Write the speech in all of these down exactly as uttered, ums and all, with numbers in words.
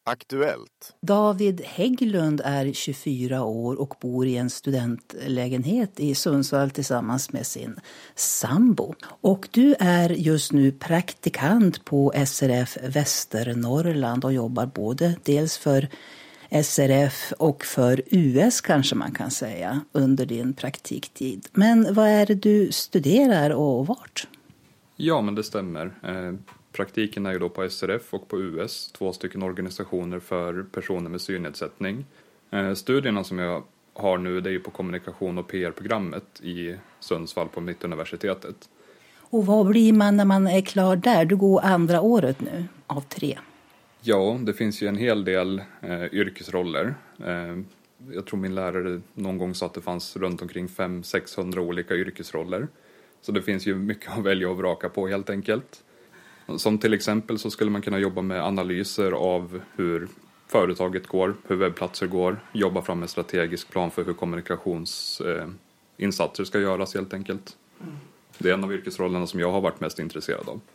Aktuellt. David Hägglund är tjugofyra år och bor i en studentlägenhet i Sundsvall tillsammans med sin sambo. Och du är just nu praktikant på S R F Västernorrland och jobbar både dels för S R F och för U S kanske man kan säga under din praktiktid. Men vad är det du studerar och vart? Ja, men det stämmer. Eh, praktiken är ju då på S R F och på U S, två stycken organisationer för personer med synnedsättning. Eh, studierna som jag har nu, det är ju på kommunikation och P R-programmet i Sundsvall på Mittuniversitetet. Och vad blir man när man är klar där? Du går andra året nu av tre. Ja, det finns ju en hel del eh, yrkesroller. Eh, jag tror min lärare någon gång sa att det fanns runt omkring fem till sexhundra olika yrkesroller. Så det finns ju mycket att välja och vraka på helt enkelt. Som till exempel så skulle man kunna jobba med analyser av hur företaget går, hur webbplatser går. Jobba fram en strategisk plan för hur kommunikationsinsatser eh, ska göras helt enkelt. Mm. Det är en av yrkesrollerna som jag har varit mest intresserad av.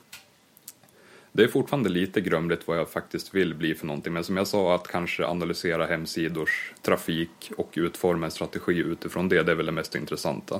Det är fortfarande lite grumligt vad jag faktiskt vill bli för någonting. Men som jag sa, att kanske analysera hemsidors trafik och utforma en strategi utifrån det, det är väl det mest intressanta.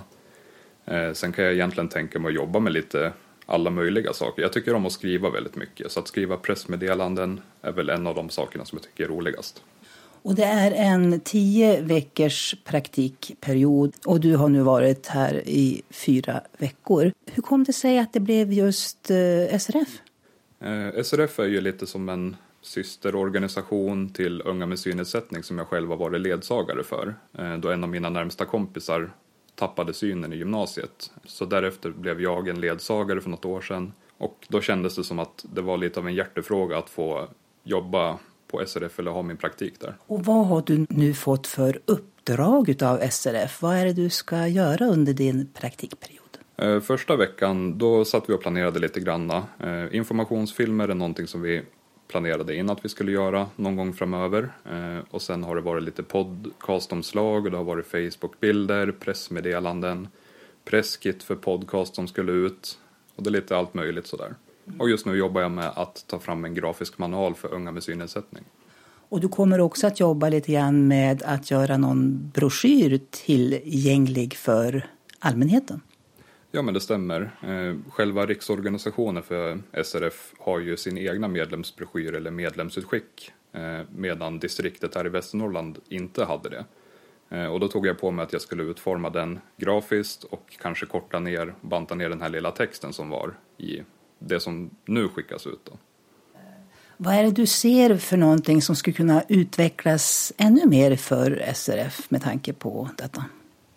Eh, sen kan jag egentligen tänka mig att jobba med lite alla möjliga saker. Jag tycker om att skriva väldigt mycket. Så att skriva pressmeddelanden är väl en av de sakerna som jag tycker är roligast. Och det är en tio veckors praktikperiod och du har nu varit här i fyra veckor. Hur kom det sig att det blev just eh, S R F? Eh, S R F är ju lite som en systerorganisation till unga med synnedsättning som jag själv har varit ledsagare för. Eh, då en av mina närmsta kompisar tappade synen i gymnasiet. Så därefter blev jag en ledsagare för något år sedan. Och då kändes det som att det var lite av en hjärtefråga att få jobba på S R F eller ha min praktik där. Och vad har du nu fått för uppdrag utav S R F? Vad är det du ska göra under din praktikperiod? Eh, första veckan då satt vi och planerade lite granna. Eh, informationsfilmer är någonting som vi planerade in att vi skulle göra någon gång framöver. Eh, och sen har det varit lite podcastomslag och det har varit Facebookbilder, pressmeddelanden, presskit för podcast som skulle ut. Och det är lite allt möjligt sådär. Och just nu jobbar jag med att ta fram en grafisk manual för unga med synnedsättning. Och du kommer också att jobba lite grann med att göra någon broschyr tillgänglig för allmänheten. Ja, men det stämmer. Själva riksorganisationen för S R F har ju sin egna medlemsbroschyr eller medlemsutskick. Medan distriktet här i Västernorrland inte hade det. Och då tog jag på mig att jag skulle utforma den grafiskt och kanske korta ner, banta ner den här lilla texten som var i det som nu skickas ut då. Vad är det du ser för någonting som skulle kunna utvecklas ännu mer för S R F med tanke på detta?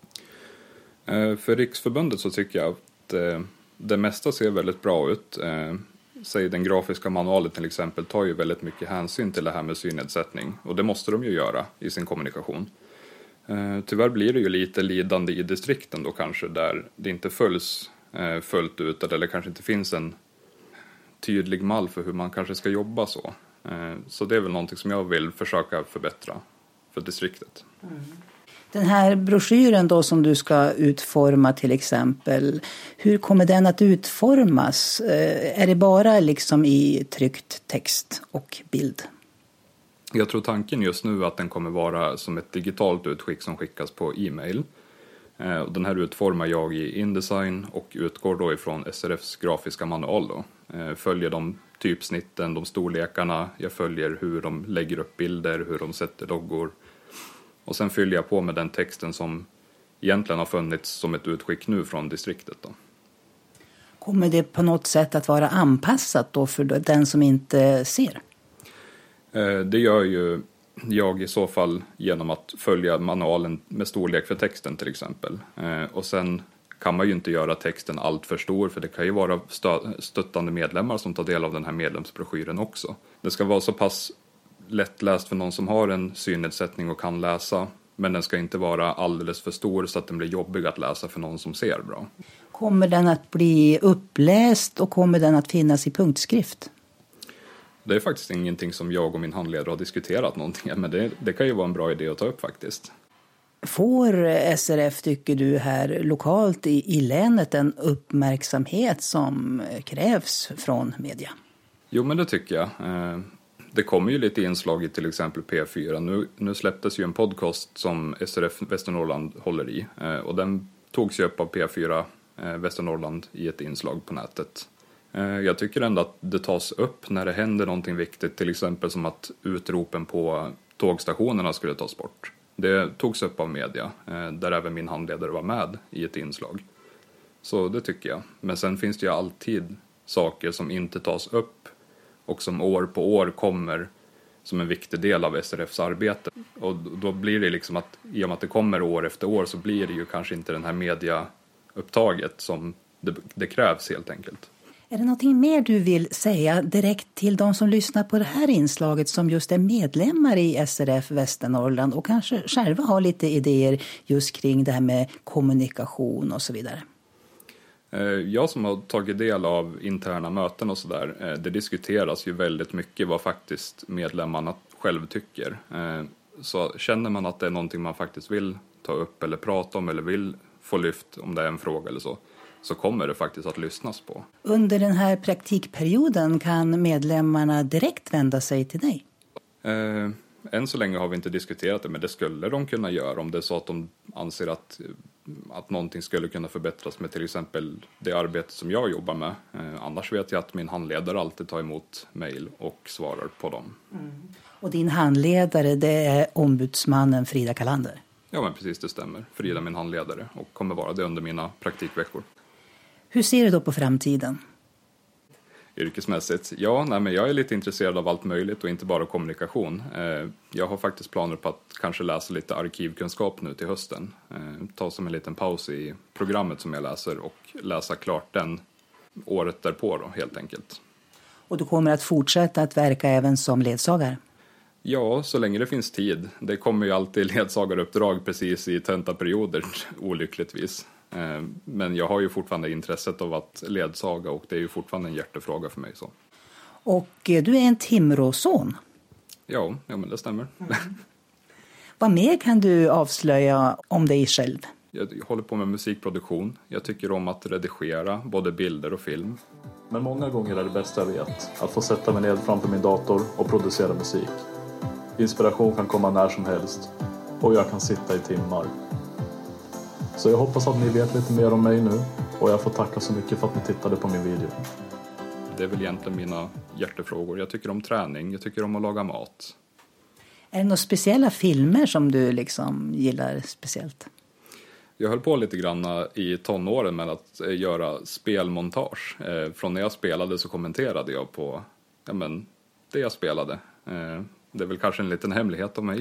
För Riksförbundet så tycker jag att det mesta ser väldigt bra ut. Säg den grafiska manualen till exempel tar ju väldigt mycket hänsyn till det här med synnedsättning. Och det måste de ju göra i sin kommunikation. Tyvärr blir det ju lite lidande i distrikten då kanske där det inte följs fullt ut. Eller kanske inte finns en tydlig mall för hur man kanske ska jobba så. Så det är väl någonting som jag vill försöka förbättra för distriktet. Mm. Den här broschyren då som du ska utforma till exempel, hur kommer den att utformas? Är det bara liksom i tryckt text och bild? Jag tror tanken just nu att den kommer vara som ett digitalt utskick som skickas på e-mail. Den här utformar jag i InDesign och utgår då ifrån S R F:s grafiska manual då. Följer de typsnitten, de storlekarna, jag följer hur de lägger upp bilder, hur de sätter loggor. Och sen fyller jag på med den texten som egentligen har funnits som ett utskick nu från distriktet då. Kommer det på något sätt att vara anpassat då för den som inte ser? Det gör ju jag i så fall genom att följa manualen med storlek för texten till exempel. Och sen kan man ju inte göra texten allt för stor för det kan ju vara stöttande medlemmar som tar del av den här medlemsbroschyren också. Det ska vara så pass lättläst för någon som har en synnedsättning och kan läsa. Men den ska inte vara alldeles för stor så att den blir jobbig att läsa för någon som ser bra. Kommer den att bli uppläst och kommer den att finnas i punktskrift? Det är faktiskt ingenting som jag och min handledare har diskuterat någonting. Men det, det kan ju vara en bra idé att ta upp faktiskt. Får S R F, tycker du, här lokalt i, i länet en uppmärksamhet som krävs från media? Jo, men det tycker jag. det kommer ju lite inslag i till exempel P fyra. Nu, nu släpptes ju en podcast som S R F Västernorrland håller i. Eh, och den togs ju upp av P fyra eh, Västernorrland i ett inslag på nätet. Eh, jag tycker ändå att det tas upp när det händer någonting viktigt. Till exempel som att utropen på tågstationerna skulle tas bort. Det togs upp av media, eh, där även min handledare var med i ett inslag. Så det tycker jag. Men sen finns det ju alltid saker som inte tas upp och som år på år kommer som en viktig del av S R F:s arbete. Och då blir det liksom att i och med att det kommer år efter år så blir det ju kanske inte den här mediaupptaget som det, det krävs helt enkelt. Är det någonting mer du vill säga direkt till de som lyssnar på det här inslaget som just är medlemmar i S R F Västernorrland och kanske själva har lite idéer just kring det här med kommunikation och så vidare? Jag som har tagit del av interna möten och sådär, det diskuteras ju väldigt mycket vad faktiskt medlemmarna själv tycker. Så känner man att det är någonting man faktiskt vill ta upp eller prata om eller vill få lyft om det är en fråga eller så, så kommer det faktiskt att lyssnas på. Under den här praktikperioden kan medlemmarna direkt vända sig till dig? Eh, än så länge har vi inte diskuterat det, men det skulle de kunna göra om det är så att de anser att att någonting skulle kunna förbättras med till exempel det arbete som jag jobbar med. Eh, annars vet jag att min handledare alltid tar emot mejl och svarar på dem. Mm. Och din handledare, det är ombudsmannen Frida Kalander? Ja, men precis, det stämmer. Frida är min handledare och kommer vara det under mina praktikveckor. Hur ser du då på framtiden? Yrkesmässigt? Ja, nej, men jag är lite intresserad av allt möjligt och inte bara kommunikation. Eh, jag har faktiskt planer på att kanske läsa lite arkivkunskap nu till hösten. Eh, ta som en liten paus i programmet som jag läser och läsa klart den året därpå då, helt enkelt. Och du kommer att fortsätta att verka även som ledsagare? Ja, så länge det finns tid. Det kommer ju alltid ledsagaruppdrag precis i tentaperioder, olyckligtvis. Men jag har ju fortfarande intresset av att ledsaga och det är ju fortfarande en hjärtefråga för mig. Så. Och du är en Timråson? Ja, ja men det stämmer. Mm. Vad mer kan du avslöja om dig själv? Jag håller på med musikproduktion. Jag tycker om att redigera både bilder och film. Men många gånger är det bästa jag vet att få sätta mig ner framför min dator och producera musik. Inspiration kan komma när som helst och jag kan sitta i timmar. Så jag hoppas att ni vet lite mer om mig nu och jag får tacka så mycket för att ni tittade på min video. Det är väl egentligen mina hjärtefrågor. Jag tycker om träning, jag tycker om att laga mat. Är det några speciella filmer som du liksom gillar speciellt? Jag höll på lite grann i tonåren med att göra spelmontage. Från när jag spelade så kommenterade jag på ja, men, det jag spelade. Det är väl kanske en liten hemlighet om mig.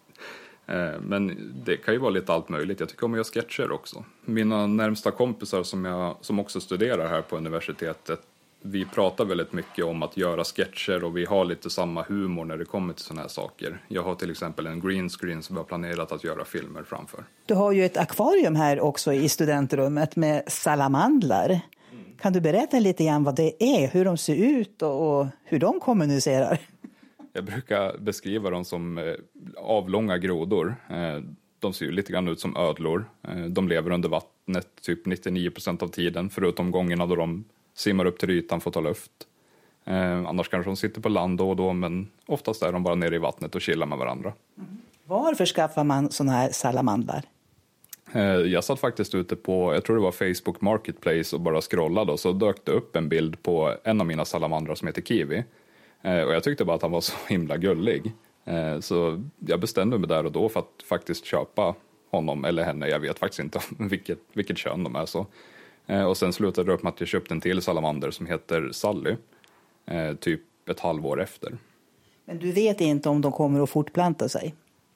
Men det kan ju vara lite allt möjligt. Jag tycker om att göra sketcher också. Mina närmsta kompisar som, jag, som också studerar här på universitetet, vi pratar väldigt mycket om att göra sketcher och vi har lite samma humor när det kommer till såna här saker. Jag har till exempel en green screen som jag har planerat att göra filmer framför. Du har ju ett akvarium här också i studentrummet med salamandlar. Mm. Kan du berätta lite grann vad det är, hur de ser ut och, och hur de kommunicerar? Jag brukar beskriva dem som avlånga grodor. De ser ju lite grann ut som ödlor. De lever under vattnet typ nittionio procent av tiden, förutom gångerna då de simmar upp till ytan för att ta luft. Annars kanske de sitter på land då och då, men oftast är de bara nere i vattnet och chillar med varandra. Mm. Varför skaffar man såna här salamandlar? Jag satt faktiskt ute på, jag tror det var Facebook Marketplace och bara scrollade och så dök det upp en bild på en av mina salamandrar som heter Kiwi. Och jag tyckte bara att han var så himla gullig. Så jag bestämde mig där och då för att faktiskt köpa honom eller henne. Jag vet faktiskt inte vilket, vilket kön de är så. Och sen slutade det upp med att jag köpte en till salamander som heter Sally. Typ ett halvår efter. Men du vet inte om de kommer att fortplanta sig?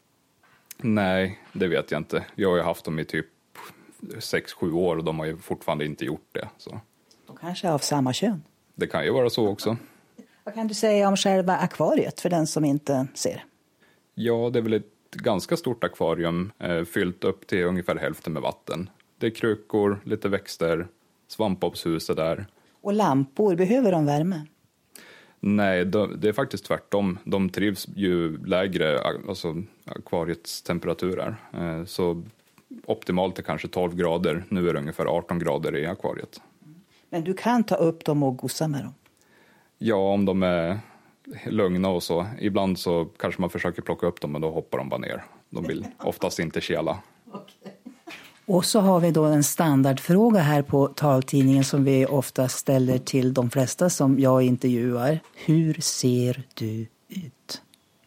Nej, det vet jag inte. Jag har ju haft dem i typ sex sju år och de har ju fortfarande inte gjort det. Så. De kanske är av samma kön? Det kan ju vara så också. Vad kan du säga om själva akvariet för den som inte ser? Ja, det är väl ett ganska stort akvarium eh, fyllt upp till ungefär hälften med vatten. Det är krukor, lite växter, svampbobbshus där. Och lampor, behöver de värme? Nej, de, det är faktiskt tvärtom. De trivs ju lägre, alltså akvariets temperaturer. Eh, så optimalt är kanske tolv grader. Nu är det ungefär arton grader i akvariet. Men du kan ta upp dem och gossa med dem? Ja, om de är lugna och så. Ibland så kanske man försöker plocka upp dem, men då hoppar de bara ner. De vill oftast inte kela. Okay. Och så har vi då en standardfråga här på taltidningen som vi ofta ställer till de flesta som jag intervjuar. Hur ser du ut?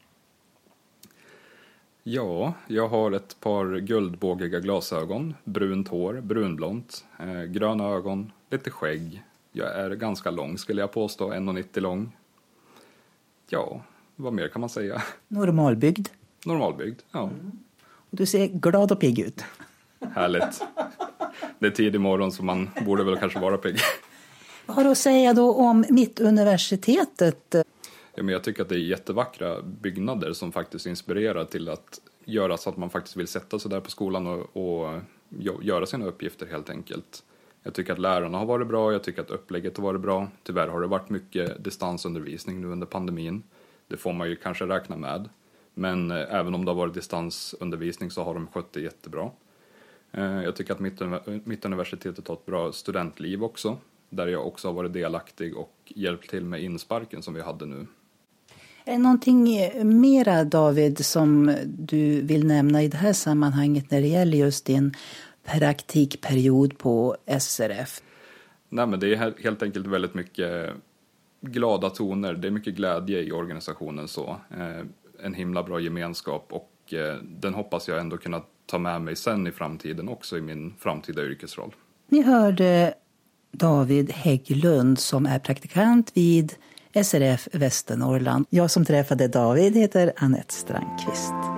Ja, jag har ett par guldbågiga glasögon, brunt hår, brunblont, eh, gröna ögon, lite skägg. Jag är ganska lång skulle jag påstå, en komma nittio lång. Ja, vad mer kan man säga? Normalbyggd. Normalbyggd, ja. Mm. Och du ser glad och pigg ut. Härligt. Det är tidig morgon så man borde väl kanske vara pigg. Vad har du att säga då om Mittuniversitetet? Ja, men jag tycker att det är jättevackra byggnader som faktiskt inspirerar till att göra så att man faktiskt vill sätta sig där på skolan och, och göra sina uppgifter helt enkelt. Jag tycker att lärarna har varit bra, jag tycker att upplägget har varit bra. Tyvärr har det varit mycket distansundervisning nu under pandemin. Det får man ju kanske räkna med. Men eh, även om det har varit distansundervisning så har de skött det jättebra. Eh, jag tycker att Mittuniversitetet har ett bra studentliv också. Där jag också har varit delaktig och hjälpt till med insparken som vi hade nu. Är det någonting mera, David, som du vill nämna i det här sammanhanget när det gäller just din praktikperiod på S R F? Nej, men det är helt enkelt väldigt mycket glada toner. Det är mycket glädje i organisationen så. Eh, en himla bra gemenskap och eh, den hoppas jag ändå kunna ta med mig sen i framtiden också i min framtida yrkesroll. Ni hörde David Hägglund som är praktikant vid S R F Västernorrland. Jag som träffade David heter Anette Strandqvist.